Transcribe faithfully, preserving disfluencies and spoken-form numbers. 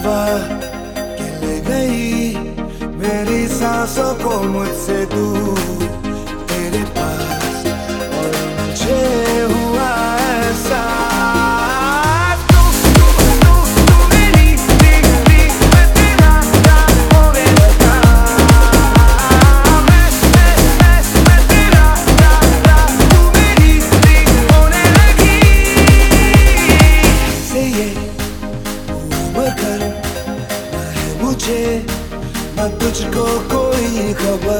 हवा के ले गई मेरी सांसों को मुझसे दूर तेरे पास, और मुझे हुआ एहसास तू तू तू तू मेरी थी थी, मैं तेरा था वो बेवफा, मैं मैं मैं मैं तेरा था था, तू मेरी थी होने लगी से ये मगर ना है मुझे ना तुझको कोई खबर।